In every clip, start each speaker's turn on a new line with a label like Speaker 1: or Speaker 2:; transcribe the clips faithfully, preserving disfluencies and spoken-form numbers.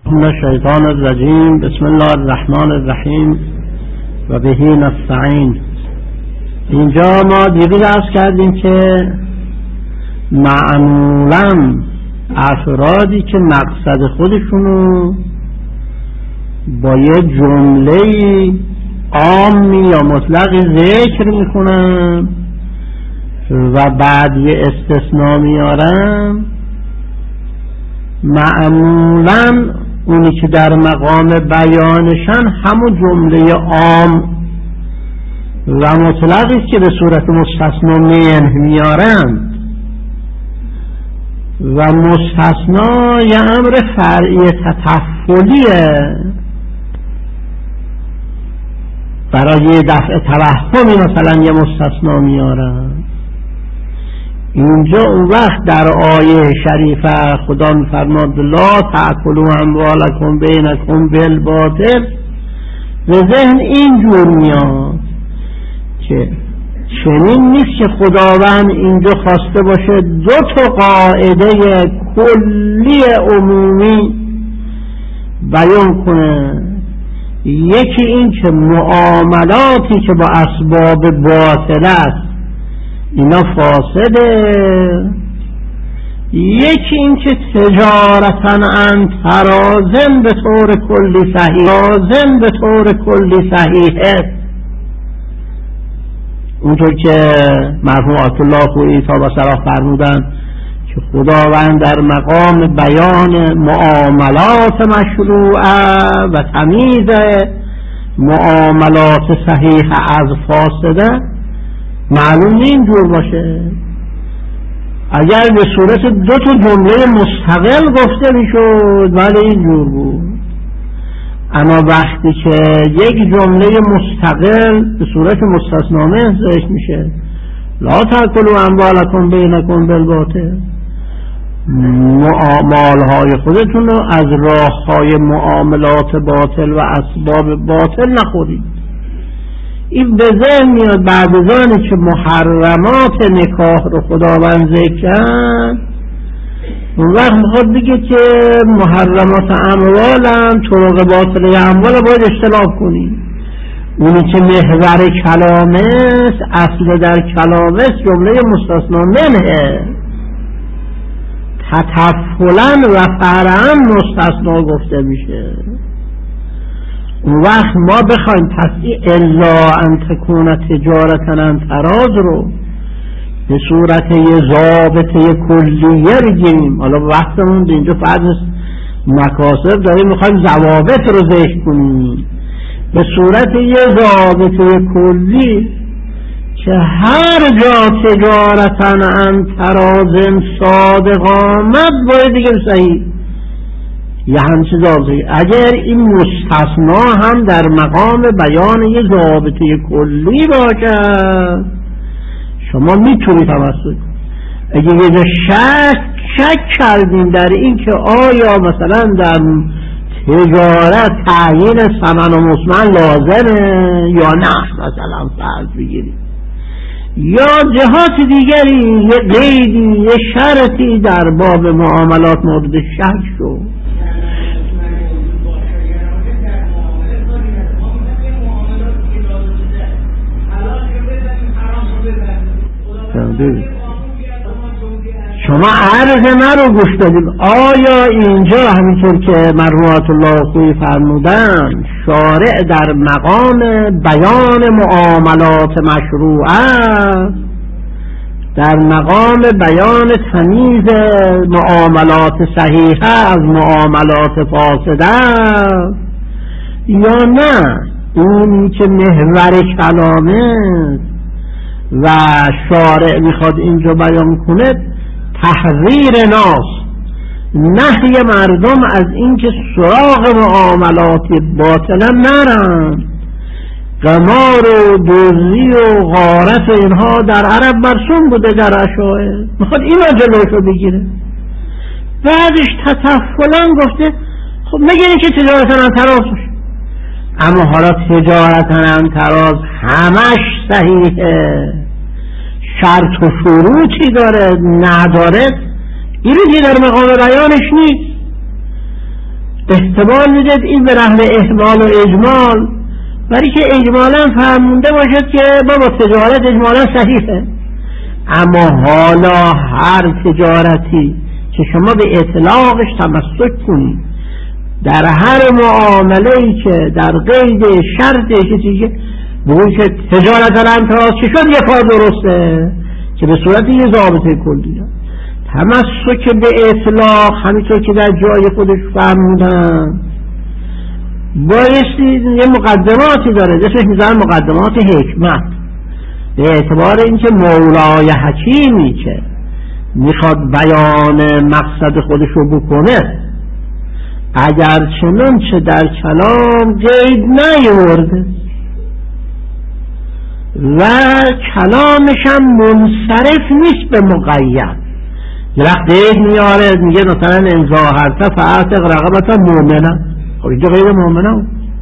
Speaker 1: من الشیطان الرجیم. بسم الله الرحمن الرحیم و بهی نستعین. اینجا ما دیگه درس کردیم که معمولا افرادی که مقصد خودشونو با یه جمله عامی یا مطلقی ذکر میکنن و بعد یه استثناء میارن، معمولا اونی که در مقام بیانشن همون جمله عام و مطلقی که به صورت مستثنا منه میارن و مستثنا یه امر فرعی تطفلیه، برای دفع توهمی مثلا یه مستثنا میارن. اینجا اون وقت در آیه شریفه خدا فرماد لا تأکلوا اموالکم بینکم بالباطل، به ذهن اینجور میاد که چنین نیست که خداوند اینجا خواسته باشه دو تا قاعده کلی عمومی بیان کنه. یکی این که معاملاتی که با اسباب باطل است اینا فاسده، یکی این که تجارتا ان ترازن به طور کلی صحیح ترازن به طور کلی صحیحه، اونطور که مرحوم آیت الله خویی تا بصره فرمودن که خداوند در مقام بیان معاملات مشروعه و تمیز معاملات صحیح از فاسده معلوم اینجور باشه. اگر به صورت دو تا جمله مستقل گفته میشد ولی اینجور بود، اما وقتی که یک جمله مستقل به صورت مستثنا ذکر میشه لا تأکلوا اموالکم بینکم بالباطل، مالهای خودتون رو از راههای معاملات باطل و اسباب باطل نخورید. این به ذهن میاد بعد از آنی که محرمات نکاح رو خداوند ذکر کرد، اون وقت میخواد بگه که محرمات اموالم طرق باطله اموال باید اجتناب کنی. اونی که محور کلامه اصل در کلامه جمله مستثنا منه، تطفلا و فرعا مستثنا گفته میشه. اون وقت ما بخوایم پس الا ان تکون تجارتا عن تراض رو به صورت یه ضابطه کلیه بگیریم، حالا وقتمون به اینجا فرض مکاسب داریم میخوایم ضوابط رو ذکر کنیم، به صورت یه ضابطه کلی که هر جا تجارتا عن تراض صادق آمد باید دیگه صحیح یه همچه ضابطه. اگر این مستثنا هم در مقام بیان یه ضابطه کلی باشه شما میتونید توسط اگه یه جا شک شک کردیم در این که آیا مثلا در تجارت تعیین ثمن و مسمن لازمه یا نه، مثلا فرض بگیریم یا جهات دیگری یه قیدی یه شرطی در باب معاملات مورد شک شد، شما عرض من رو گوش دادیم. آیا اینجا همینطور که مرحوم آیت الله خویی فرمودن شارع در مقام بیان معاملات مشروعه، در مقام بیان تمیز معاملات صحیحه از معاملات فاسده، یا نه اونی که محور کلامه و شارع میخواد اینجا بیان کنه تحذیر ناس، نهی مردم از اینکه سراغ معاملات باطلا نرن. قمار و دزدی و غارت و اینها در عرب مرسوم بوده در اشاعر، میخواد اینو جلوشو بگیره. بعدش تطفلا گفته خب نگه که تجارتا عن تراض باشه، اما حالا تجارتا عن تراض همش صحیحه، شرط و شروطی داره نداره، این رو که در مقام بیانش نیست. احتمال میدید این به رحم احمال و اجمال، برای که اجمالا فرمونده باشد که بابا تجارت اجمالا صحیحه، اما حالا هر تجارتی که شما به اطلاقش تمسک کنید، در هر معامله‌ای که در قید شرط کسی که بگوید که تجارت الانتراز چه شد یه کار درسته که به صورت یه ضابطه کلیه، تمسک به اطلاق همینطور که در جای خودش فرمودن بایستی یه مقدماتی داره، اسمش میذارن مقدمات حکمت، به اعتبار اینکه مولای حکیمی که میخواد بیان مقصد خودش رو بکنه اگر چنانچه در کلام قید نیورده و کلامش هم منصرف نیست به مقید، یه وقت قید میاره میگه مثلا ان ظاهرت فاعتق رقبة مؤمنة، خب اینجا غیر مؤمنه،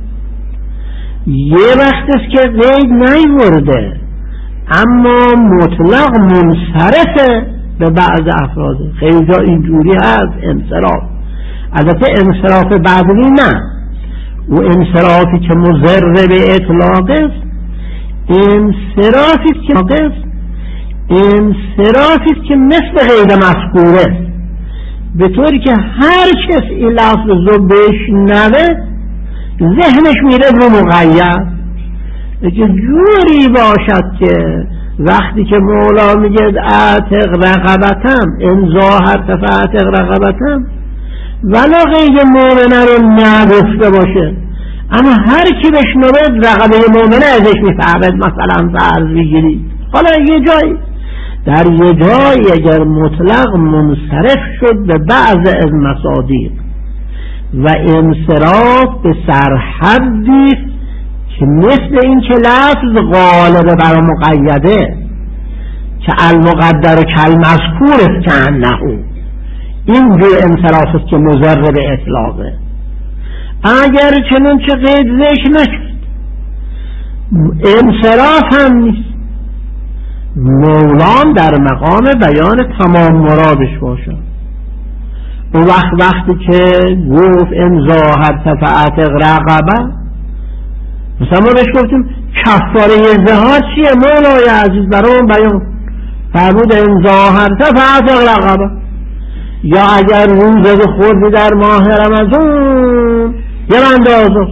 Speaker 1: یه وقت است که قید نیورده اما مطلق منصرفه به بعض افراد، خیلی جا اینجوری هست انصراف، البته انصراف بعدی نه، و انصرافی که مضر به اطلاق است انصرافی که است انصرافی که مثل غیر مذکوره، به طوری که هر کس این لفظ رو بشنوه ذهنش میره رو مقید، اگه جوری باشد که وقتی که مولا میگه اعتق رقبتم ان ظاهرت فاعتق رقبتم ولا غیر مؤمنه رو نگفته باشه، اما هر کی بشنوه رقبه مؤمنه ازش میفهمد، مثلا فرض بگیرید حالا یه جایی در یه جایی اگر مطلق منصرف شد به بعض از مصادیق و انصراف به سرحدی که مثل این که لفظ غالب بر مقیده که المقدر کالمذکور کأنه، این جور انصراف است که مضر به اطلاقه، اگر چنانچه قید ذکر نشد انصراف هم نیست، مولان در مقام بیان تمام مرادش باشد، اون وقت وقتی که گفت ان ظاهرت فاعتق رقبه، مثلا ما بهش گفتیم کفاره ظهار چیه مولای عزیز برامون بیان فرمود ان ظاهرت فاعتق رقبه، یا اگر روزه خوردی در ماه رمضان یه بنده آزاد،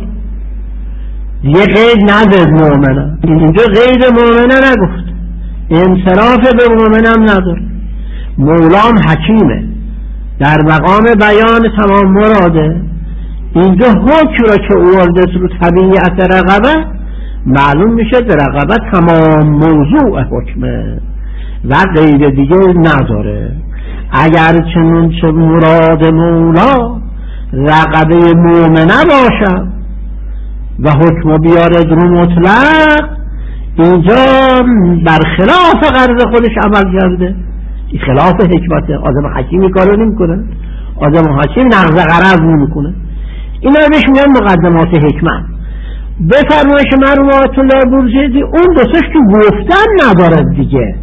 Speaker 1: یه قید نداد مؤمنه، اینجا قید مؤمنه نگفت، انصراف به مؤمنم نداره، مولام حکیمه در مقام بیان تمام مراده، اینجا حکم را که اوارده رو طبیعت رقبه معلوم میشه در رقبه تمام موضوع حکمه و غیر دیگه نداره، اگر چنانچه مراد مولا رقبه مؤمنه باشد و حکم بیارد رو مطلق، اینجا برخلاف غرض خودش عمل کرده، این خلاف حکمته، آدم حکیمی کارو نمی کنه، آدم حکیم نقض غرض نمی کنه، اینا بهش میگن مقدمات حکمت. به فرمایش مرحوم الله بورجردی اون دوستش که گفتن ندارد دیگه،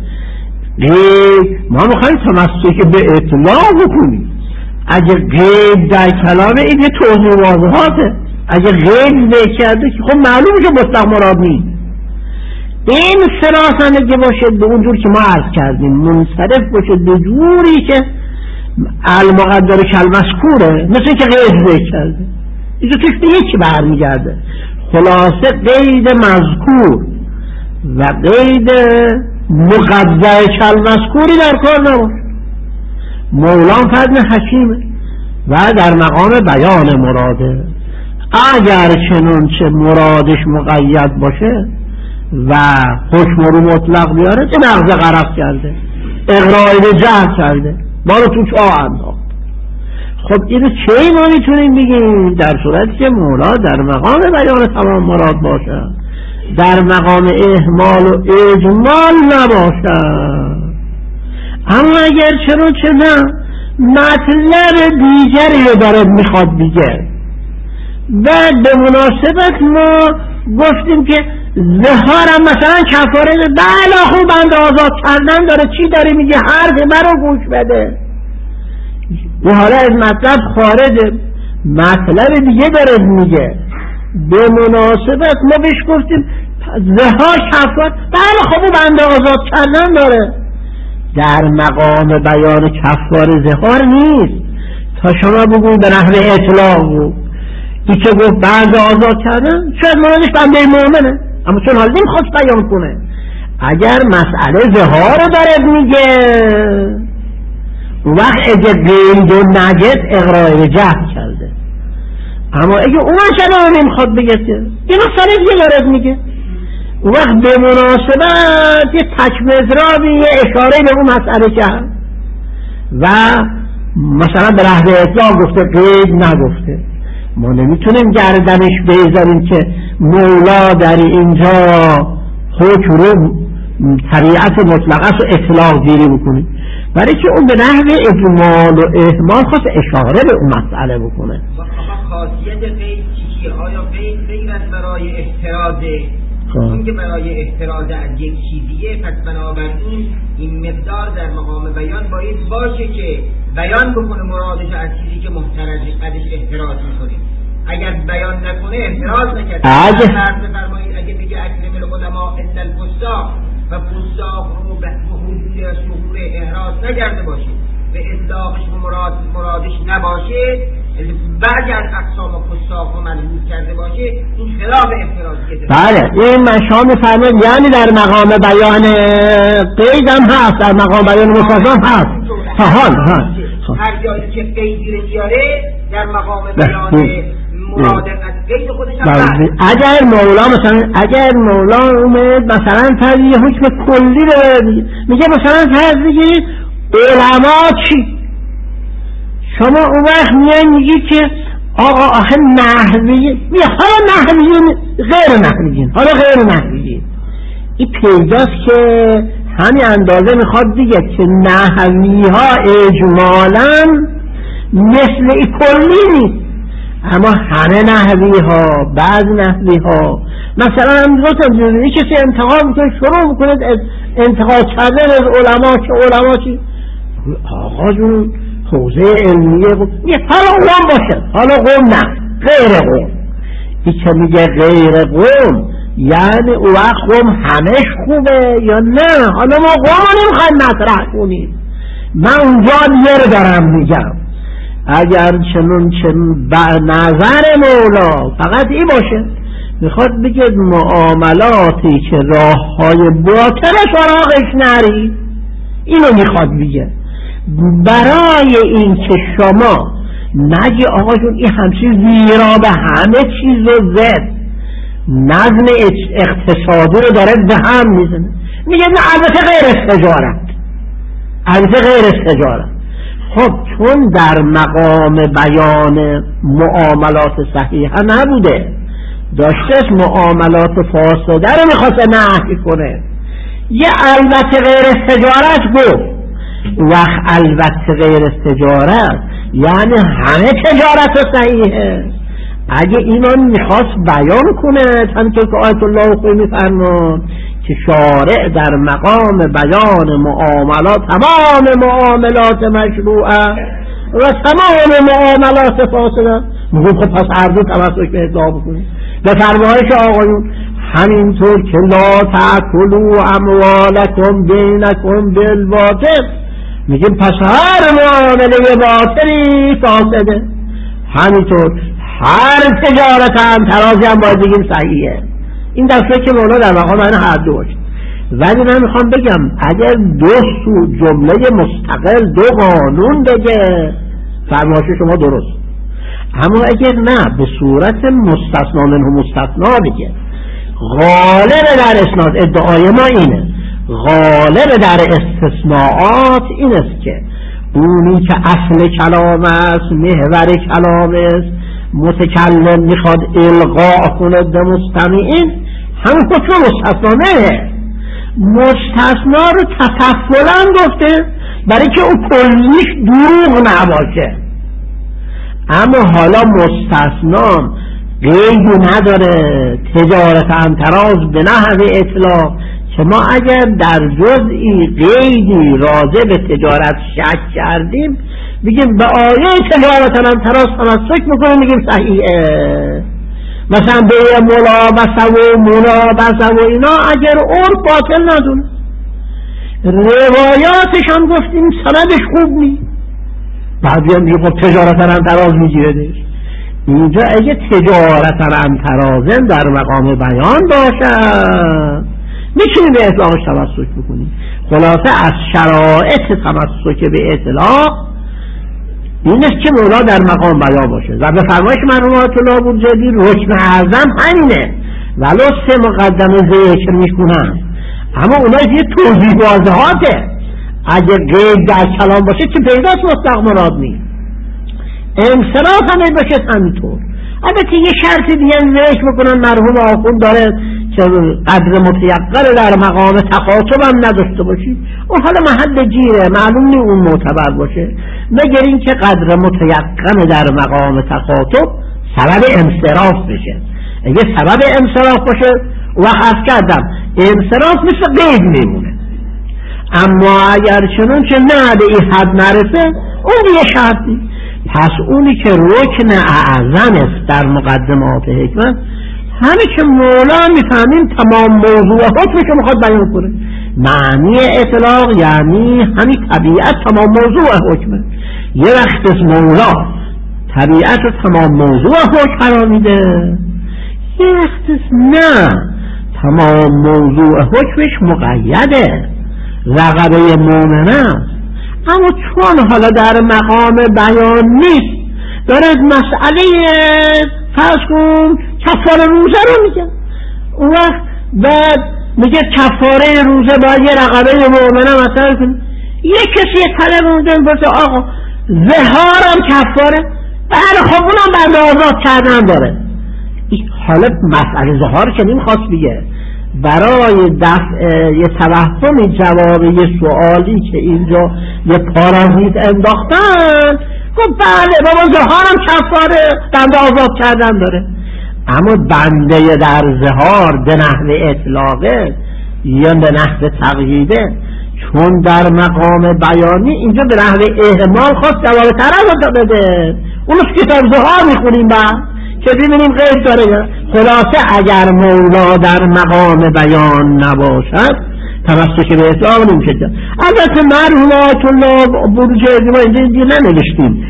Speaker 1: ما میخوایم تمسک به اطلاق بکنیم، اگه غیب در کلامه این یه توضیح واضحاته، اگه غیب ذکر کرده که خب معلومه که مطلق مراد نیست، این سراسنگی باشد به اونجور که ما عرض کردیم، منصرف باشد به جوری که المقدر کالمذکوره، مثل که غیب ذکر کرده اینجا توش به یکی برمیگرده، خلاصه قید مذکور و قید مقدر کالمذکوری در کار نباشه، مولان فضل حکیمه و در مقام بیان مراده، اگر چنانچه مرادش مقید باشه و حکم رو مطلق بیاره که نقض غرض کرده، اغرای به جهل کرده، ما رو تو چاه انداخت. خب اینو چه ما میتونیم بگیم؟ در صورتی که مولا در مقام بیان تمام مراد باشه، در مقام اهمال و اجمال نباشه، اما اگر چنانچه نه مطلب دیگری رو داره میخواد دیگه، بعد به مناسبت ما گفتیم که زهارم مثلا کفاره، بله خوب بنده آزاد کردن داره، چی داره میگه؟ حرف مرا گوش بده، و حالا از مطلب خارجه، مطلب دیگه داره میگه. به مناسبت ما بهش گفتیم زهار کفار، بله خب اون بنده آزاد کردن داره، در مقام بیان کفار زهار نیست. تا شما بگوین به نحوه اطلاق بود این که گفت بنده آزاد کردن شاید مرادش بنده مؤمنه، اما چون حال نمیخواست بیان کنه. اگر مسئله زهار رو داره میگه اون وقت اگه قید و نجد اقرار جهل کرده، اما اگه اون شما نمیخواد بگه که این مسئله دیگه داره میگه، اون وقت به مناسبت یه تکمزرابی یه اشاره به اون مسئله کرد و مثلا به نحوه اطلاق گفته قید نگفته. ما نمیتونیم گردنش بذاریم که مولا در اینجا حکم رو طبیعت مطلقه رو اطلاق گیری بکنیم، برای که اون به نحوه اجمال و اهمال خواست اشاره به اون مسئله بکنه.
Speaker 2: خاصیت قید چیه؟ آیا قید غیر از برای احترازه؟ اون که برای احتراز از یک چیزیه، پس بنابراین این مقدار در مقام بیان باید باشه که بیان بکنه مرادش از چیزی که محترز ازش احتراز میکنه. اگر بیان نکنه احتراز نکرده.
Speaker 1: اگه
Speaker 2: فرمایید اگه بگه اکرم العلماء الا الفساق و فساق رو به حدود شهور احراز نکرده باشه، به اطلاقش مراد مرادش نباشه، بعضی از اقسام فساق رو منحوس کرده باشه، این خلاف احترازیه.
Speaker 1: بله این مشام میفرماید یعنی در مقام بیان قید هم هست، در مقام بیان مستثنا هم هست. ها ها
Speaker 2: هر جایی که قیدی رو بیاره در مقام بیان مراد از قید خودش هم هست.
Speaker 1: اگر مولا مثلا اگر مولا اومد مثلا فرض یه حکم کلی رو میگه مثلا فرض بگیرید علما چی، شما اون وقت میان میگی که آقا آخه نحویه، میگه حالا نحویه غیر نحویه، حالا غیر نحویه. این پیداست که همین اندازه میخواد دیگه که نحوی ها اجمالا مثل ای کلی نیست، اما همه نحوی ها بعض نحوی ها مثلا هم گفتم یه کسی انتقاد میکنه شروع میکنه انتقاد کردن از علما که علما چی آقا جون حوزه علمیه میگه حالا قوم باشه، حالا قوم نه غیر قوم. این که میگه غیر قوم یعنی او وقت قوم همش خوبه یا نه؟ حالا ما قوم رو نمیخوایم مطرح کنیم. من اونجا دیگه دارم میگم اگر چنون چنون بر نظر مولا فقط این باشه میخواد بگه معاملاتی که راه های باطل سراغش نری، اینو میخواد بگه. برای این که شما نگی آقا جون این همچین زیرا به همه چیز رو زد نظم اقتصادی رو داره به هم میزنه، میگه نه البته غیر از تجارت، البته غیر از تجارت. خب چون در مقام بیان معاملات صحیحه نبوده، داشته معاملات فاسده رو میخواسته نهی کنه، یه البته غیر از تجارت گفت. وقت البته غیر از تجارت یعنی همه تجارت صحیحه. اگه اینو میخواست بیان کنه همینطور که آیت الله خوی میفرماد که شارع در مقام بیان معاملات تمام معاملات مشروعه و تمام معاملات فاسده، میگه خب پس عرض توسط به ادعا بکنه به فرمایش آقایون همینطور که لا تأکلوا اموالکم بینکم بالباطل، میگیم پس هر معامله باطلی فاسده. همینطور هر تجارت هم ترازی هم باید بگیم صحیحه. این دفعه که مولا در مقام من هر دو باشه. ولی من میخوام بگم اگر دو سو جمله مستقل دو قانون بگه فرمایش شما درست، اما اگر نه به صورت مستثنا منه مستثنا بگه، غالب در اسناد ادعای ما اینه، غالب در استثناءات این است که اونی که اصل کلام است محور کلام است متکلم میخواد القاء کنه به مستمعین همون حکم مستثنا نه، مستثنا رو تطفلا گفته برای که اون کلیش دروغ نباشه. اما حالا مستثنا قیدی نداره، تجارت هم تراز به نحو اطلاق که ما اگر در جزئی قیدی راجع به تجارت شک کردیم بگیم به آیه تجارت هم تراز تمسک میکنیم بگیم صحیحه، مثلا به ملابسه و ملابسه و اینا اگر عرف باطل ندونه، روایاتش هم گفتیم سندش خوب نیست، بعضی هم میگه خب تجارت هم تراز میگیردش. اینجا اگه تجارت هم ترازن در مقام بیان باشد میتونیم به اطلاقش تمسک بکنیم. خلاصه از شرایط تمسک به اطلاق این است که مولا در مقام بیان باشه و به فرمایش مرحوم آیت الله بورجردی رکن اعظم همینه، ولو سه مقدمه ذکر میکنن اما اونها یه توضیح واضحاته. اگه قید در کلام باشه که پیداست مطلق مراد نیست، انصراف هم باشه همینطور. البته یه شرط دیگه ذکر بکنن مرحوم آخوند داره که قدر متیقن در مقام تخاطب هم نداشته باشی، اون حالا محل جیره معلوم نی اون معتبر باشه، مگر این که قدر متیقن در مقام تخاطب سبب انصراف بشه. اگه سبب انصراف باشه وقت از کردم انصراف مثل قید میمونه، اما اگر چنون که نه به این حد نرسه اون دیگه شرطی. پس اونی که رکن اعظم است در مقدمات حکمت همه که مولا میفهمیم تمام موضوع حکمی که میخواد بیان کنه. معنی اطلاق یعنی همین طبیعت تمام موضوع حکمه. یه وقت مولا طبیعت تمام موضوع حکم قرار میده، یه وقت نه تمام موضوع حکمش مقیده، رقبه مومنه. اما چون حالا در مقام بیان نیست داره مسئله فرض کن کفاره روزه رو میگه، اون وقت بعد میگه کفاره روزه باید یه رقبه مومنه مثلا کن. یه کسی طلب اونجا برسه آقا زهارم کفاره، بله خب اونم بنده آزاد کردن داره. حالا مسئله زهار که نمیخواست بگه، برای دفع یه توهمی جواب یه سوالی که اینجا یه پارازیت انداختن گفت بله بابا زهارم کفاره بنده آزاد کردن داره. اما بنده در زهار به نحو اطلاقه یا به نحو تقییده، چون در مقام بیانی اینجا به نحو احتمال خواست جواب طرف بده، اونو کتاب زهار میخونیم بعد که ببینیم غیر داره. خلاصه اگر مولا در مقام بیان نباشد تمسک به اطلاق نمیشه. البته مرحوم آیت الله بورجردی ما اینجا اینجا ننوشتیم،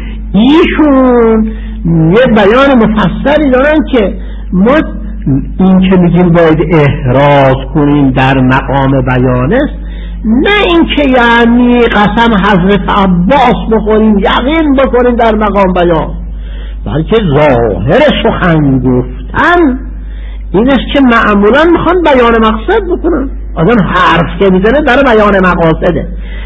Speaker 1: ایشون یه بیان مفصلی دارن که ما این که میگیم باید احراز کنیم در مقام بیان است، نه این که یعنی قسم حضرت عباس بخوریم یقین بکنیم در مقام بیان، بلکه ظاهر سخن گفتن این است که معمولا میخوان بیان مقصد بکنن. آدم حرف که میزنه برای بیان مقاصده.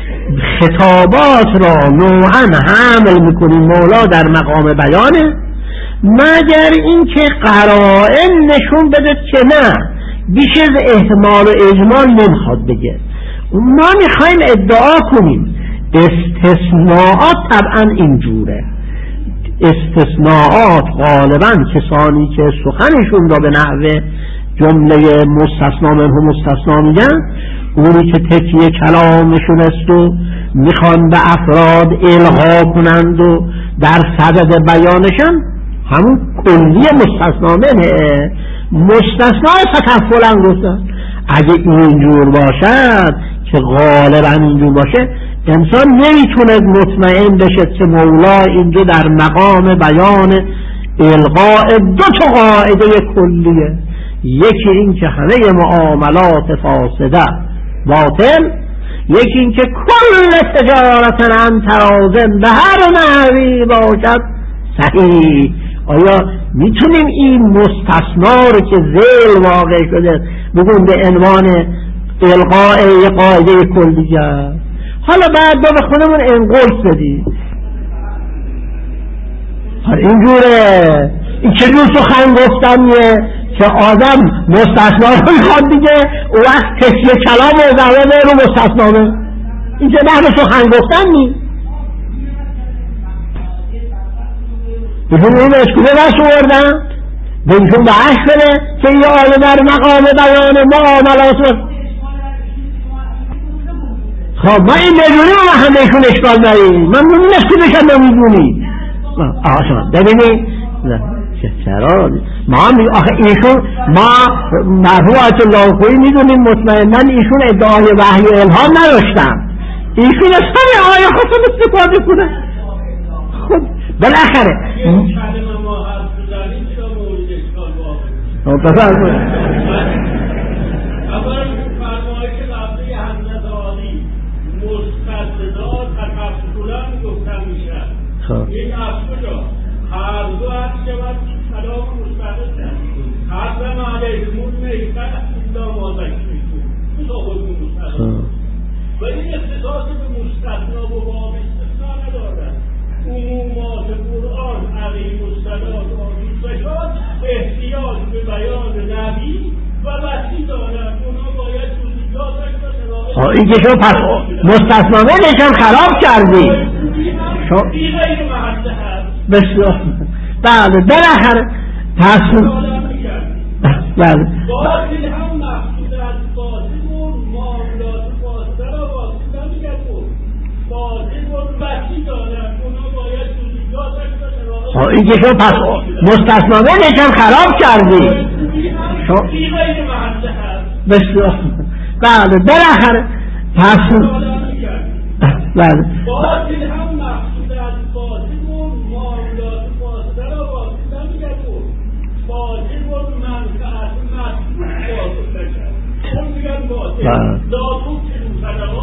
Speaker 1: خطابات را نوعا حمل میکنیم مولا در مقام بیانه، مگر این که قرائن نشون بده که نه بیش از احتمال و اجمال نمیخواد بگه. ما میخوایم ادعا کنیم استثناءات طبعا اینجوره، استثناءات غالبا کسانی که سخنشون را به نحو جمله مستثنا منه مستثنا میگن، اونی که تکیه کلامشون است و میخوان به افراد الغا کنند و در صدد بیانشن همون کلی مستثنا منه، مستثنای تکفلن گفتن. اگه اینجور باشد که غالبا اینجور باشه انسان نمیتونه مطمئن بشه که مولا اینجا در مقام بیان الغاء دو تا قاعده کلیه، یکی این که همه معاملات فاسده باطل، یکی این که کل تجارت عن ترازن به هر نحوی باشد صحیح. آیا میتونیم این مستثنا رو که ذیل واقع شده بگیم به عنوان الغاء یه قاعده کلیه؟ حالا بعد با به خودمون انقل بدی اینجوره، این چه جور سخن گفتنیه که آدم مستثنا رو میخواد دیگه او وقت کسی کلام و زمانه رو مستثنامه، این چه نحن سخن گفتن نیست. بهشون این اشکوله نشوردن بهشون به عشق بره که یه آیه در مقام بیان معاملات خب ما این بدونی ما همه ایشون اشکال داریم، من نمیدونستی بشن نمیدونی آقا شما ببینی چرا ما هم آخه ایشون ما مرحوم آیت الله خویی میدونیم مطمئناً ایشون ادعای وحی و الهام نداشتن، ایشون از همه آیه خواستن استفاده کنن. خب بالاخره خب بفرمایید
Speaker 3: این اصلا هر دو هست که باید کلام مستقل کرد حرم علیهمون میکن ایلا مازکی این خودمون مستقل و این اختصاص به مستثنا و باب استثنا ندارد. عمومات قرآن علیه السلام و آمیزشات احتیاج به بیان نبی و وحی دارد. اونا باید جزئیاتش را
Speaker 1: این که شما پس مستثنا نشان خراب کردی
Speaker 3: این غیر محل هست.
Speaker 1: بسیار بله بالاخره پس بله
Speaker 3: باطل هم مقصود از باطل و معاملات باطل را باطل نمیگه بود باطل و وحی دارد. اونا باید جزئیاتش را
Speaker 1: این که شما پس مستثنا نشان خراب کردی
Speaker 3: این غیر محل هست.
Speaker 1: بسیار بله بالاخره پس بله
Speaker 3: باطل هم مقصود از باطل و معاملات باطل را باطل نمیگه بود باطل و منفعت مطلوب باطل نکرد اون میگن باطل لابد که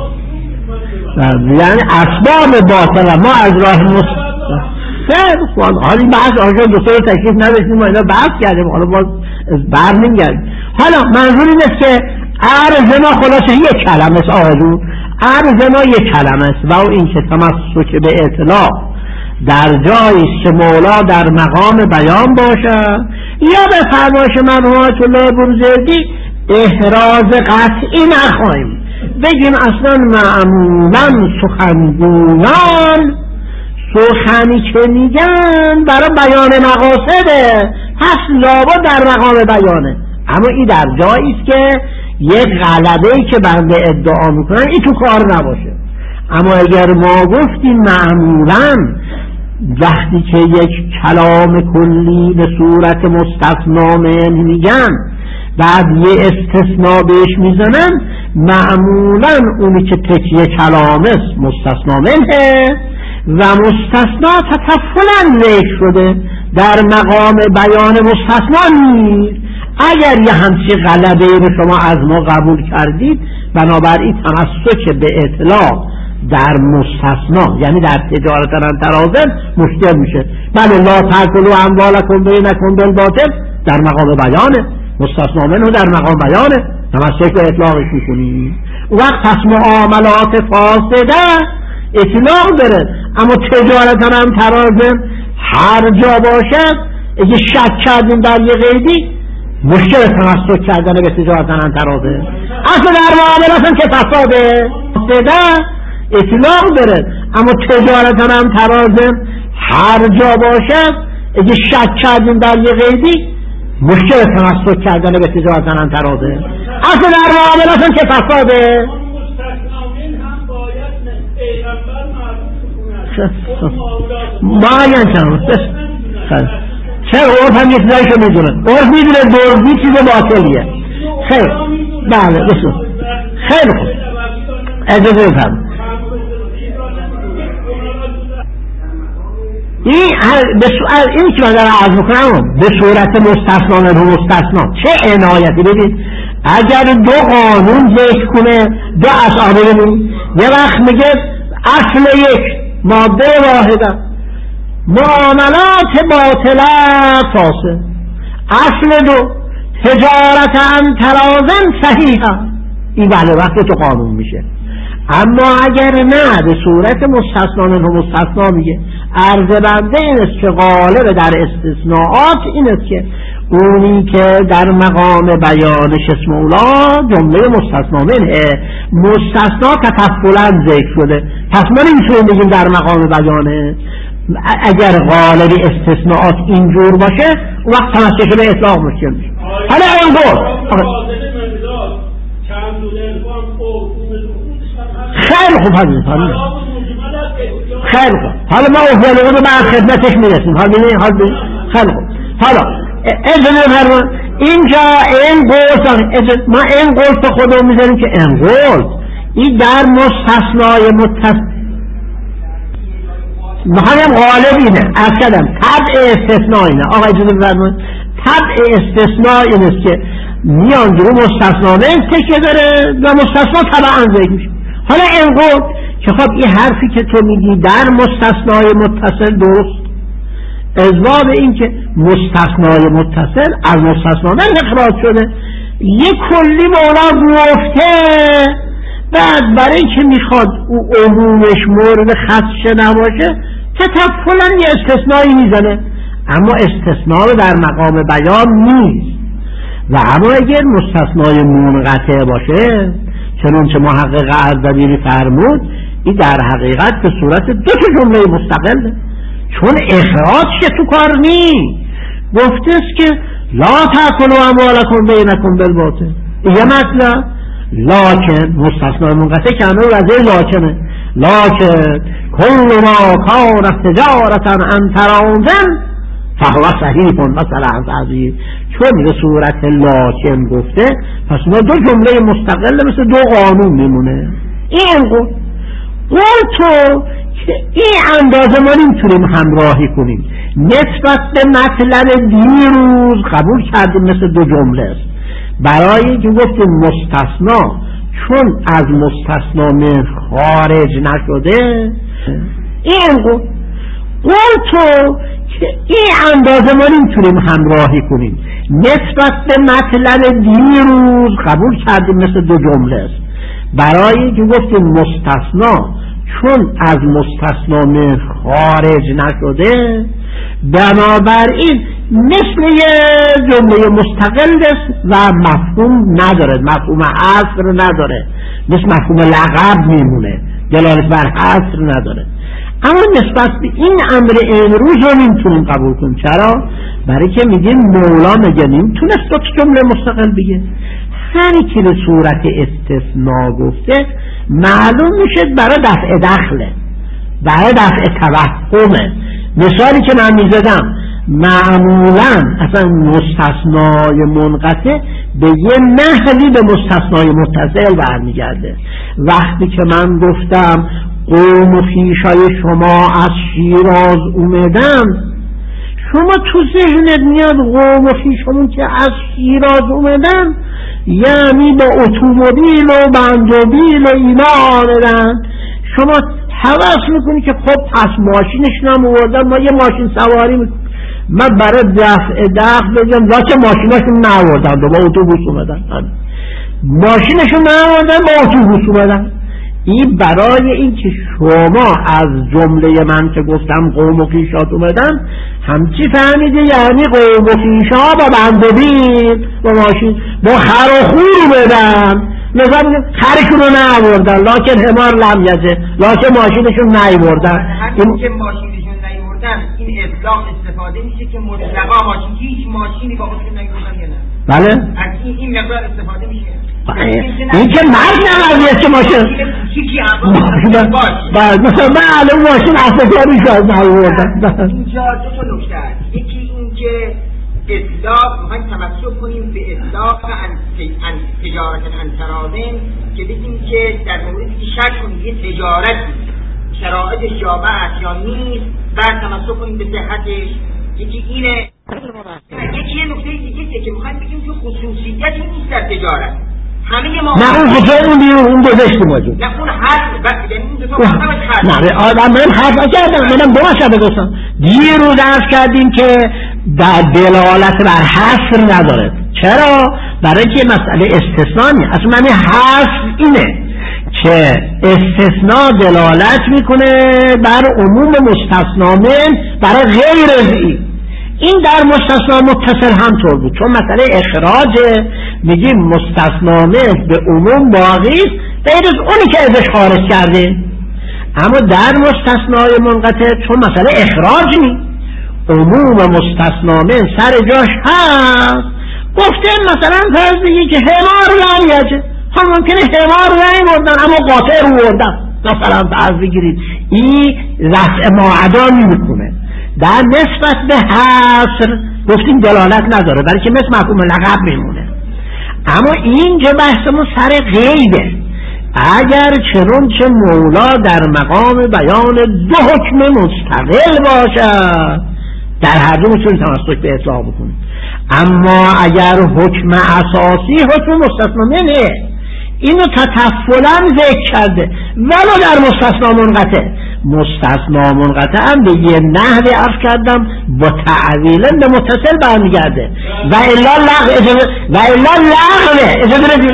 Speaker 3: صدقات رو
Speaker 1: یعنی اسباب باطل ما از راه مستثنا خیلی خوب. حالا این بحث آنجا دکتر تکلیف نداشتیم ما اینا بحث کردیم، حالا باز بر نمیگردیم. حالا منظور این است که عرض ما خلاصه یک کلمه است آقا، عرض ما یک کلمه است و او این که تمسک به اطلاع در جایی است که مولا در مقام بیان باشد یا به فرمایش مرحوم آیت الله بروجردی احراز قطعی نخواهیم بگیم اصلا معمولا سخنگویان سخنی که میگن برای بیان مقاصده پس لابد در مقام بیانه، اما این در جایی است که یک غلبه‌ای که بنده ادعا میکنن این تو کار نباشه. اما اگر ما گفتیم معمولا وقتی که یک کلام کلی به صورت مستثنا منه میگن بعد یه استثناء بهش میزنن، معمولا اونی که تکیه کلام است مستثنا منه و مستثنا تطفلا ذکر شده در مقام بیان مستثنا نیست. اگر یه همچی غلبه رو شما از ما قبول کردید بنابراین تمسک به اطلاع در مستثنا یعنی در تجارت انترازن مشکل میشه. بله لا تاکلوا اموالکم بینکم بالباطل در مقام بیانه، مستثنا منه در مقام بیانه، تمسک به اطلاقش میکنی. وقت پس معاملات فاسده اطلاق داره، اما تجارت انترازن هر جا باشد اگه شک کردیم در یه قیدی مشکل تمسک کردن به تجارت انترازه. اصلا در معاملات هم که فساده فاسده اطلاق داره، اما تجارت انترازه هر جا باشد اگه شک کردیم در یه قیدی مشکل تمسک کردن به تجارت انترازه. اصلا در معاملات هم که فساده باید چند چرا عرف هم یه چیزایشو میدونن، عرف میدونه دردی چیز باطلیه. خیلی بله بسید خیلی خوب اجازه بفرم این به سؤال این که من دارم عرض میکنم به صورت مستثنا و مستثنا چه عنایتی. ببین اگر دو قانون ذکر کنه دو اصحابه ببین یه وقت میگه اصل یک ماده واحده معاملات باطله فاسد، اصل دو تجارت انترازن صحیحه، این بله وقت تو قانون میشه. اما اگر نه به صورت مستثنا منه مستثنا میگه عرض بنده این است که غالب در استثناءات این است که اونی که در مقام بیانش اسم اولا جمله مستثنا منه مستثنا تطفلا ذکر شده، پس ما نمیتونیم بگیم در مقام بیانه. اگر غالب استثناءات اینجور باشه اون وقت تمسک به اطلاق مشکل میشه. حالا اینجور خیلی خوب حالا خیلی خوب حالا ما احوال رو بعد خدمتش میرسیم. حالا ببینید حالا ببینید خیلی خوب. حالا اجازه فرمایید اینجا این قول ما این قول به خودمون میذاریم که این قول این در مستثنای متصل میخوایم غالب اینه از کردم طبع استثناء اینه. آقا اجازه فرمایید طبع استثناء این است که میان درو مستثنا نه تکیه داره و مستثنا طبعا ذکر میشه. حالا این قول که خب این حرفی که تو میگی در مستثنای متصل درست ازوا به این که مستثنای متصل از مستثنا نه اخراج شده یک کلی مولا گفته بعد برای که میخواد او عمومش مورد خدشه نباشه تطفلا یه استثنایی میزنه اما استثناء رو در مقام بیان نیست. و اما اگر مستثنای منقطع باشه چنانچه محقق اردبیلی فرمود این در حقیقت به صورت دو تا جمله مستقله چون اخراج که تو کار نیست. گفته است که لا تأکلوا اموالکم بینکم بالباطل یه مطلب لکن مستثنای منقطع که همه وضعه لکنه لکن کل ما کان تجارتا عن تراضٍ فهو صحیح مثلا عزیز چون به صورت لکن گفته پس ما دو جمله مستقل مثل دو قانون میمونه. این قول قول تو که این اندازه ما نمیتونیم همراهی کنیم نسبت به مطلب دیروز قبول کردیم مثل دو جمله است برای که گفتیم مستثنا چون از مستثنا من خارج نشده. این قول قول تو که این اندازه ما نمیتونیم همراهی کنیم نسبت به مطلب دیروز قبول کردیم مثل دو جمله است برای که گفتیم مستثنا چون از مستثنا من خارج نشده بنابراین مثل یه جمله مستقل است و مفهوم نداره مفهوم حصر نداره مثل مفهوم لقب میمونه دلالت بر حصر نداره. اما نسبت به این امر امروز رو نمیتونیم قبول کنیم. چرا؟ برای که میگیم مولا میگه نمیتونست دو جمله مستقل بگه هری که به صورت استثناء گفته معلوم میشه برای دفع دخله برای دفع توهمه. مثالی که من میزدم معمولا اصلا مستثنای منقطع به یه نحوی به مستثنای متصل برمیگرده. وقتی که من گفتم قوم و خویشای شما از شیراز اومدن شما تو ذهنت میاد قوم و خویشمون که از شیراز اومدن یعنی با اتومبیل و بندوبیل و اینا آمدن شما حواس میکنی که خب پس ماشینشون هم آوردن ما یه ماشین سواری میکنیم. من برای دفع دخل بگم راکه ماشینشون نآوردن با اتوبوس اومدن ماشینشون نآوردن با اتوبوس اومدن. این برای این که شما از جمله من که گفتم قوم و خویشات اومدن همچی فهمیده یعنی قوم و خویشا با بندوبیل با ماشین با خر و خور اومدن نظر خرشون رو نآوردن لکن حمار لم یجه لکن ماشینشون نیاوردن.
Speaker 2: همین که ماشینشون نیاوردن این اطلاق استفاده میشه که مطلقا ماشین هیچ ماشینی با خودشون نیاوردن یا نه؟
Speaker 1: بله
Speaker 2: از این این مقدار استفاده میشه.
Speaker 1: این که مرد نمازیه که ماشین باید مثلا من علم ماشین افرادی شاید نیاوردن.
Speaker 2: اینجا دو تا نکته است. یکی این که اطلاق میخوایم تمسک کنیم به اطلاق عن تجارت عن تراضٍ که بگیم که در موردی که شک کنیم یه تجارتی شرایطش جامع است یا نیست بعد تمسک کنیم به صحتش. یکی اینه. یکی یه نکته دیگه که میخوایم بگیم که خصوصیتی نیست در تجارت همه ما
Speaker 1: نه اون خصوصیت اون بیرون اون گذشته موجود
Speaker 2: نه اون حد بس یعنی اون دو تا
Speaker 1: نه نه آدم من حد نکردم منم دو مسئله گفتم دیروز عرض کردیم که در دلالت بر حصر نداره. چرا؟ برای که مسئله استثنایی اصلا معنی حصر اینه که استثناء دلالت میکنه بر عموم مستثنا من برای غیر از این. این در مستثنا متصل هم طور بود چون مسئله اخراج میگیم مستثنا من به عموم باقی است غیر از اونی که ازش خارج کرده. اما در مستثنای منقطع چون مسئله اخراج نیست عموم مستثنا من سر جاش هست گفته مثلا فرض بگی که حمار لم یجه ها ممکنه حمار نیوردن اما قاطع رو بردن، مثلا فرض بگیرید. این رفع معدا میکنه. در نسبت به حصر گفتیم دلالت نداره، بلکه مثل مفهوم لقب میمونه. اما اینجا بحثمون سر غیبه. اگر چنانچه مولا در مقام بیان دو حکم مستقل باشد، در هر دو میتونید تمسک به اطلاق بکنید. اما اگر حکم اساسی حکم مستثنا منه، اینو تطفلا ذکر کرده ولو در مستثنا منقطع. مستثنا منقطع هم به یه نحوی عرض کردم با تعویلا به متصل برمیگرده و الا لغو و الا لغو اجازه بدید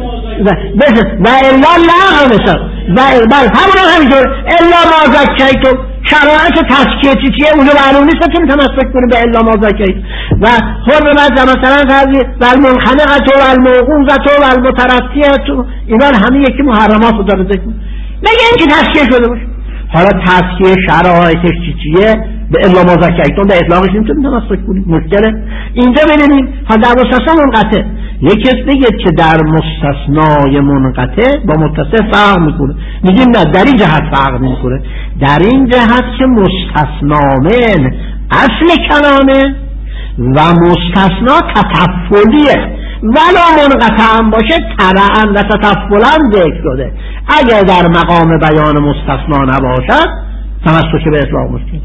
Speaker 1: و الا لغو و بل همون همینطور الا ما ذکیتم. شرایط تزکیه چیه اونجا معلوم نیست که تمسک کنیم به الا ما ذکیتم. و حرمت مثلا قضیه و المنخنقه و الموقوذه و المتردیه، اینا همه یکی محرمات رو داره ذکر میکنه. نگه اینکه تزکیه شده باشه. حالا تزکیه شرایطش چیه به الا ما ذکیتم به اطلاقش نمیتونیم تمسک کنیم، مشکله. اینجا ببینیم ها در مستثنا منقطع یک کس بگه که در مستثنای منقطع با متصل فرق میکنه، میگیم نه در این جهت فرق میکنه، در این جهت که مستثنا من اصل کلامه و مستثنا تطفلیه، ولا منقطع هم باشه تبعا و تطفلا ذکر شده. اگر در مقام بیان مستثنا نباشد تمسک به اطلاق مشکل.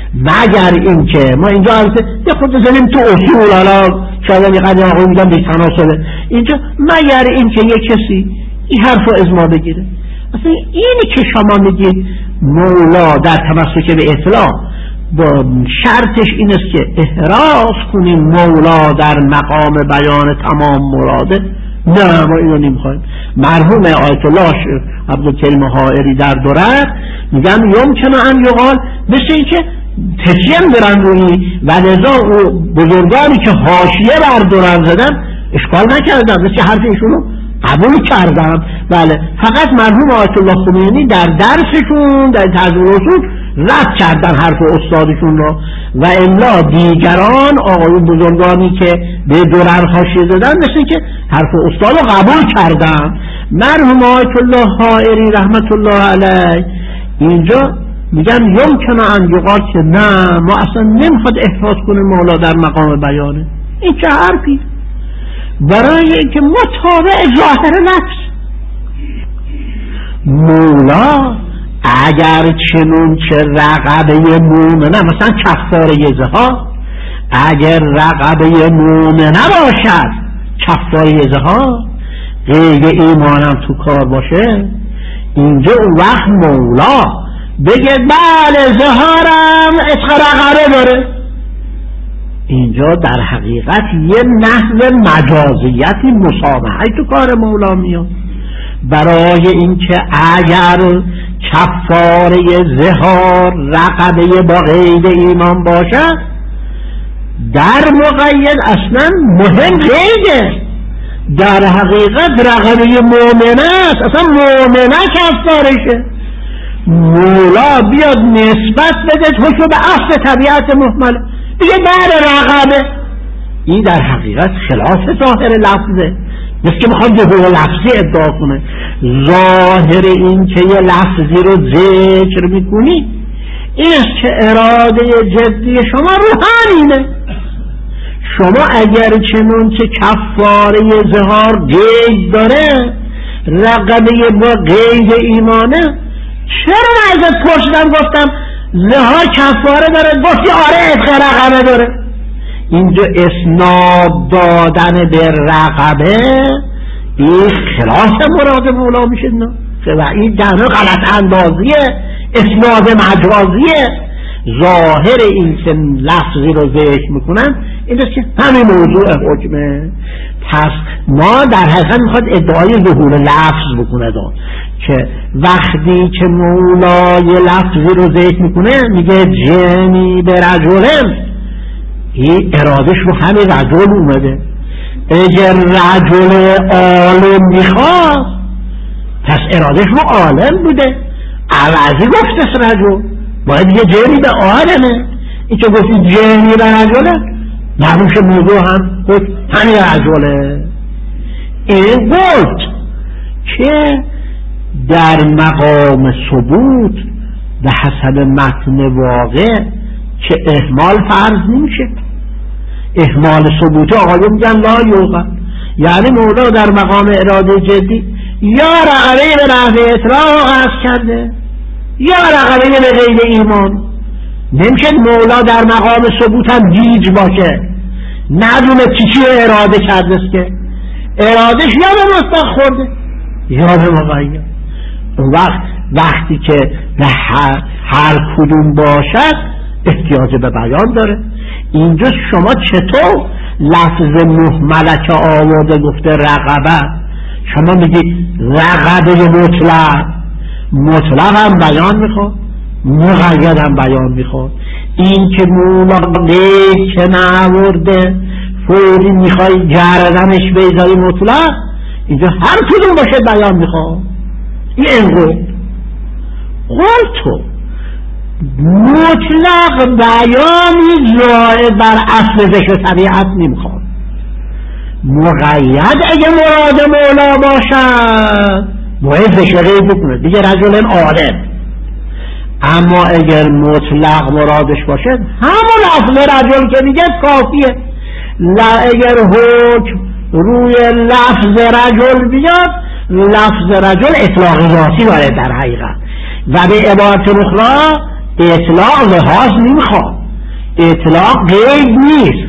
Speaker 1: مگر اینکه ما اینجا البته یه خود بزنیم تو اصول، حالا شاید یه قدیم آقایی میگم بی تناسبه اینجا، مگر اینکه یه کسی این حرف رو از ما بگیره. اصلا اینی که شما میگید مولا در تمسک به اطلاق با شرطش این است که احراز کنیم مولا در مقام بیان تمام مراده، نه ما اینو نمیخوایم. مرحوم آیت الله عبدالکریم حائری در درر میگن یمکنه ان یقال مثل این که تکیم برن روی و لذا بزرگانی که حاشیه بر درر زدن اشکال نکردن، مثل حرف ایشونو قبول کردم. بله، فقط مرحوم آیت الله خمینی در درسشون در تذکر اصول رد کردن حرف استادشون رو و الا دیگران آقایون بزرگانی که به درر حاشیه زدن مثل که حرف استاد رو قبول کردن. مرحوم آیت الله حائری رحمت الله علیه اینجا میگن یمکنه ان یقال که نه ما اصلا نمیخواد احراز کنه مولا در مقام بیانه. این چه حرفی؟ برای اینکه مطابق ظاهر لفظ مولا اگر چنون چه رقبه مومنه مثلا کفاره زها، اگر رقبه مومنه باشد کفاره زها غیر ایمانم تو کار باشه، اینجا اون وقت مولا بگه بله زهارم عشق رقبه داره. اینجا در حقیقت یه نحو مجازیتی مسامحه تو کار مولا میاد، برای اینکه اگر کفاره زهار رقبه با غیر ایمان باشه در مقید اصلا مهم غیره، در حقیقت رقبه مؤمنه است، اصلا مؤمنه کفارشه. مولا بیاد نسبت بده حکم به اصل طبیعت محمله دیگه در رقبه. این در حقیقت خلاف ظاهر لفظه، مثل که میخواد ظهور لفظی ادعا کنه. ظاهر این که یه لفظی رو ذکر میکنی این است که اراده جدی شما روحانیه. شما اگر چنون که کفاره زهار قید داره رقبه با قید ایمانه، چرا من ازت پرسیدم گفتم زهار کفاره داره گفتی آره عتق رقبه داره؟ اینجا اسناد دادن به رقبه این خلاف مراد مولا میشه نه و این در غلط اندازیه، اسناد مجازیه. ظاهر این که لفظی رو ذکر میکنن این است که همین موضوع حکمه. پس ما در حقیقت میخواد ادعای ظهور لفظ بکنه دار که وقتی که مولا یه لفظی رو ذکر میکنه میگه جنی به رجلن، این ارادش رو همه رجل اومده. اگر رجل عالم میخواد پس ارادش رو عالم بوده، عوضی گفتش رجل باید یه جنی به عالمه. این که گفتی جنی به رجله معلوم شه موضوع هم همین رجله. این گفت که در مقام ثبوت به حسب متن واقع که اهمال فرض نمیشه. اهمال ثبوت آقایون میگن لا یوقع، یعنی مولا در مقام اراده جدی یا رقبه به نحو اطلاق عرض کرده یا رقبه به غیر ایمان. نمیشه مولا در مقام ثبوت هم گیج باشه، ندونه چی چی اراده کرده است، که ارادش یا به مطلق خورده یا به مقید. اون وقت وقتی که به هر, هر کدوم باشد احتیاج به بیان داره. اینجا شما چطور لفظ مهمله که آورده گفته رقبه، شما میگی رقبه مطلق، مطلق هم بیان میخواد، مقید هم بیان میخواد. این که مولا لیک که نورده فوری میخوای گردنش بیزاری مطلق، اینجا هر کدوم باشه بیان میخواد. این انگو قول تو مطلق بیانی زائد بر اصل ذکر طبیعت نمیخواد. مقید اگه مراد مولا باشد باید ذکر غیب بکنه دیگه رجل عالم. اما اگر مطلق مرادش باشه همون لفظ رجل که میگه کافیه. اگر حکم روی لفظ رجل بیاد، لفظ رجل اطلاق ذاتی داره در حقیقت و به عبارت اخرى اطلاق لحاظ نمیخواد، اطلاق غیب نیست،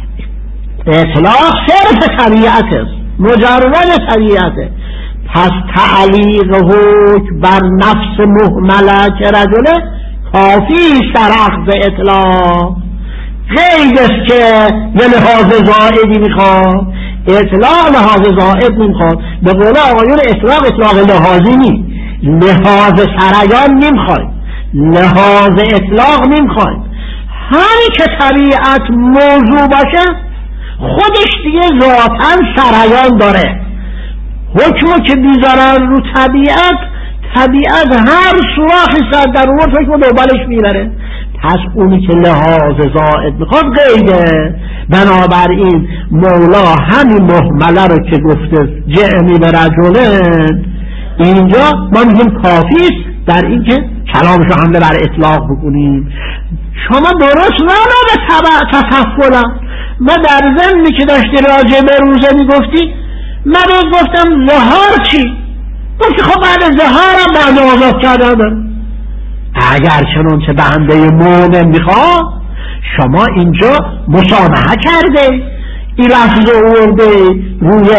Speaker 1: اطلاق صرف طبیعت است، مجرد طبیعته. پس تعلیق حکم بر نفس مهمله که رجله کافی در عقد اطلاق. غیب است که یه لحاظ زائدی میخواد، اطلاق لحاظ زائد نمیخواد. به قول آقایون اطلاق اطلاق لحاظی نی، لحاظ سریان نمیخواد، لحاظ اطلاق نمیخواد. همین که طبیعت موضوع باشه خودش دیگه ذاتاً سریان داره. حکمو که بیزارن رو طبیعت، طبیعت هر سوراخی سر در اون حکم دوبالش میبره. پس اونی که لحاظ زائد میخواد غیره. بنابراین مولا همین مهمله رو که گفته جعمی به رجلن، اینجا ما میگیم کافیست در این که کلامشو حمله بر اطلاق بکنیم. شما درست نه به تبع تفضلم. من در ضمنی که داشتی راجع به روزه میگفتی، من گفتم زهار چی؟ گفتی خب بعد زهارم بعد آزاد کردن داره. اگر چنانچه بنده مومن میخواد، شما اینجا مسامحه کرده، این لفظ آورده روی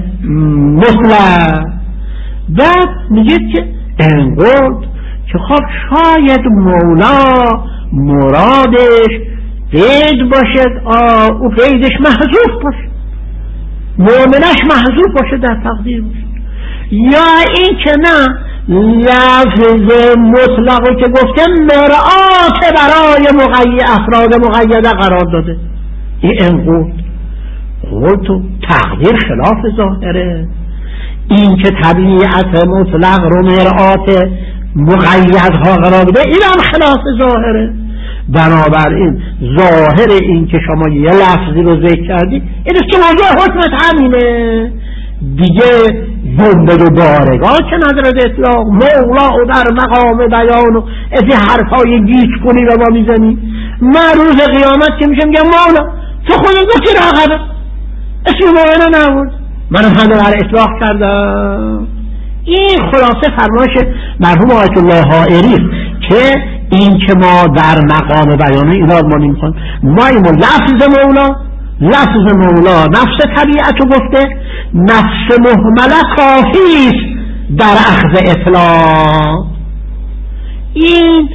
Speaker 1: مطلق. بعد میگه که انقدر که خب شاید مولا مرادش قید باشد، او قیدش محذوف باشه، مؤمنش محذوف باشه در تقدیر باشه، یا این که نه لفظ مطلقی که گفته مرآت برای مقید افراد مقیده قرار داده. این انقود قول تو تقدیر خلاف ظاهره. این که طبیعت مطلق رو مرآت مقیدها قرار بده این هم خلاف ظاهره. بنابراین ظاهر این که شما یه لفظی رو ذکر کردی این است که موضوع حکمت همینه دیگه، جنبه و بارگاه که ندارد اطلاق. مولا و در مقام بیان و از حرفای گیج کنی رو با میزنی. من روز قیامت که میشه میگم مولا تو خودت گفتی رقبه، اسم مولا نبود، منم همه بر اطلاق کردم. این خلاصه فرمایش مرحوم آیت الله حائری که این که ما در مقام بیانه اینا ما نمیخوان، ما این لفظ مولا، لفظ مولا نفس طبیعت رو گفته، نفس مهمله کافیست در اخذ اطلاق. این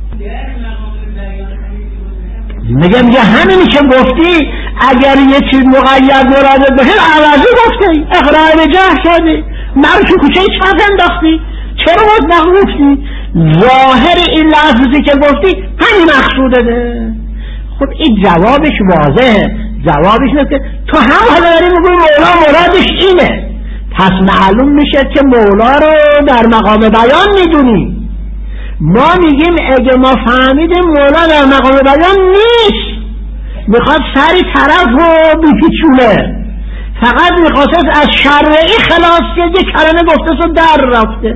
Speaker 1: میگه میگه همینی که گفتی اگر یه چیز مقید مرادت بشه عوضی گفتی، اقرار به جهل کردی، مرو تو کوچه چپ انداختی، چرا مطلق گفتی؟ ظاهر این لفظی که گفتی همین مقصوده ده. خب این جوابش واضحه، جوابش اینه که تو هم حالا داری میگوی مولا مرادش اینه، پس معلوم میشه که مولا رو در مقام بیان میدونی. ما میگیم اگه ما فهمیدیم مولا در مقام بیان نیست، میخواد سری طرف رو بپیچونه، فقط میخواست از شرعی خلاص که یک کلمه گفته و در رفته.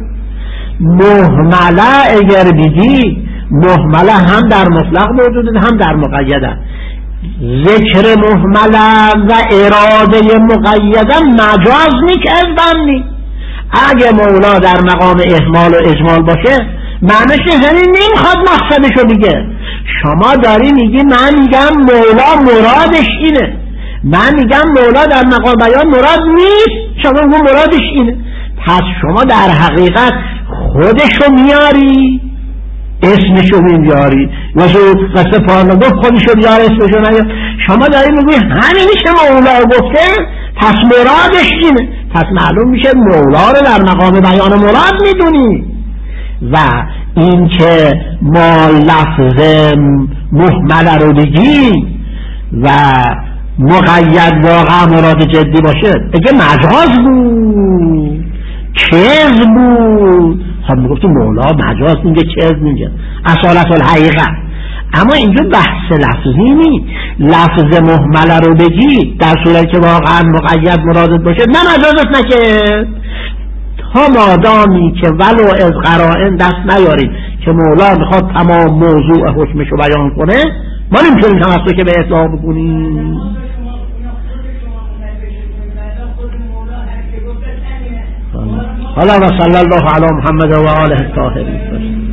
Speaker 1: مهمله اگر بیدی مهمله هم در مطلق موجوده هم در مقیده. ذکر مهمله و اراده مقیده مجاز نی که از بندی. اگه مولا در مقام اهمال و اجمال باشه معنیش همین نمیخواد مقصدشو بگه. شما داری میگی من میگم مولا مرادش اینه، من میگم مولا در مقام بیان مراد نیست، شما میگم مرادش اینه. پس شما در حقیقت خودشو میاری اسمشو میاری واسه قصه پارلگاه خودشو بیار اسمشو نیار. شما داری میگی همینی که مولا گفته پس مرادش اینه، پس معلوم میشه مولا رو در مقام بیان مراد میدونی. و این که ما لفظ محمل رو بگی و مقید واقعا مراد جدی باشه دیگه مجاز بود، چیز بود. خب میگفتیم مولا مجاز میگه چیز میگه اصالت الحقیقه. اما اینجا بحث لفظی نی. لفظ محمل رو بگی در صورت که واقعا مقید مرادت باشه نه مجازت نکرد. تا مادامی که ولو از قرائن دست نیاریم که مولا میخواد تمام موضوع حکمشو بیان کنه ما نمیتونیم تمسک که به اطلاع بکنیم. حالا و صلی الله علی محمد و آله الطاهرین.